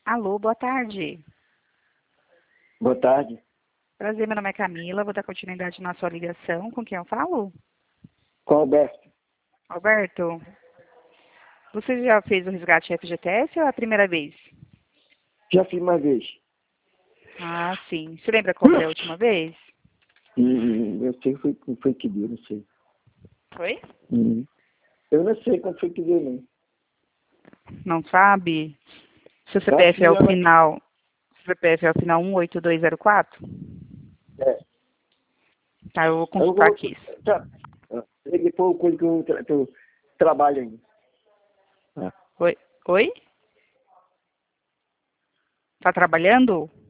Alô, boa tarde. Boa tarde. Prazer, meu nome é Camila, vou dar continuidade na sua ligação. Com quem eu falo? Com o Alberto. Alberto, você já fez o resgate FGTS ou é a primeira vez? Já fiz uma vez. Ah, sim. Você lembra qual foi a última vez? Eu sei como foi que deu, não sei. Foi? Eu não sei como foi que deu, não. Não sabe? Seu Acho CPF que é o ela... final... CPF é o final 18204? É. Tá, eu vou Eu consultar vou... aqui. Depois coisa que eu trabalho ainda. Oi? Oi? Tá trabalhando?